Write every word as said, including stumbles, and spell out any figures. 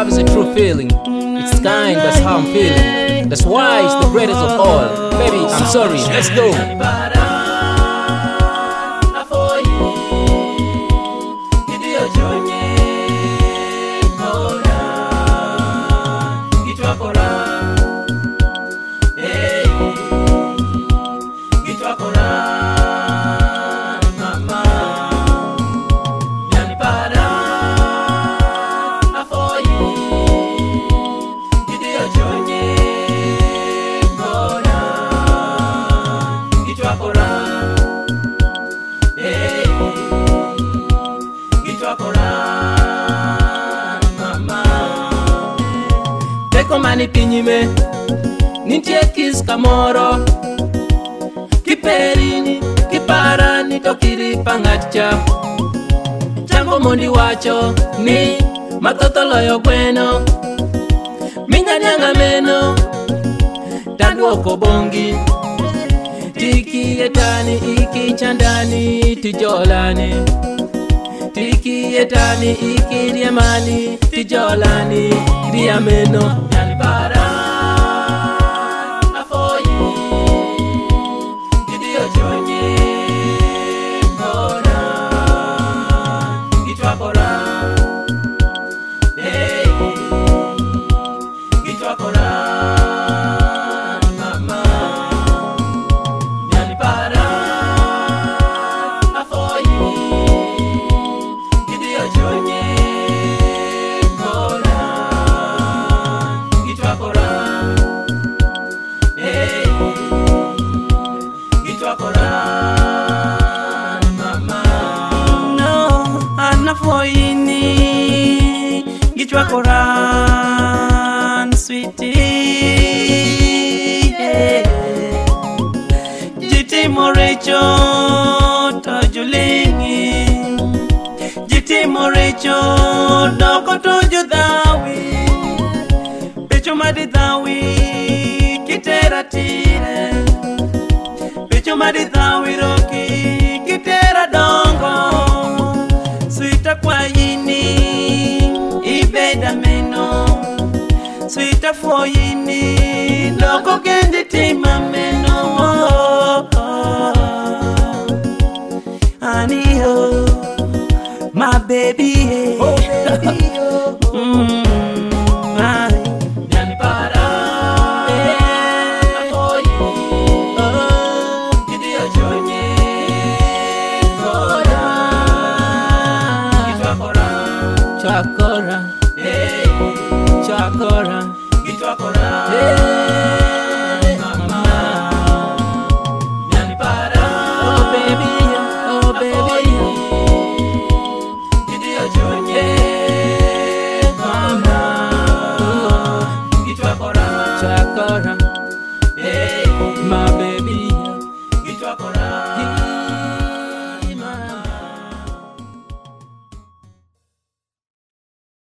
love is a true feeling. It's kind, that's how I'm feeling. That's why it's the greatest of all. Baby, I'm sorry, let's go. Teko mani pinyime nitie kis kamoro kiperini kiparani to kiripa ng'at cha chango mondi wacho ni mathoth loyo gweno minyanyanga meno tadwoko bongi tiki etani iki chandani tijolani tiki etani iki riamani tijolani riameno para for you Gidio chonye kora Gitwa kora Hey Gitwa kora Mama Yani para for you Gidio chonye kora Gitwa kora Foyini Gichwa koran sweetie yeah. Jiti morecho tojulingi Jiti morecho doko tojudawi Pecho madidawi kitera tire Pecho madidawi roki kitera dongo Sweeta kwa yini ibeda meno Sweeta for yini loko kendi tima meno oh, oh. Honey oh my baby hey. Oh, baby, oh, oh. mm, Yani para for you oh, Gidio chonye Chakora, hey, chakora, chakora, hey.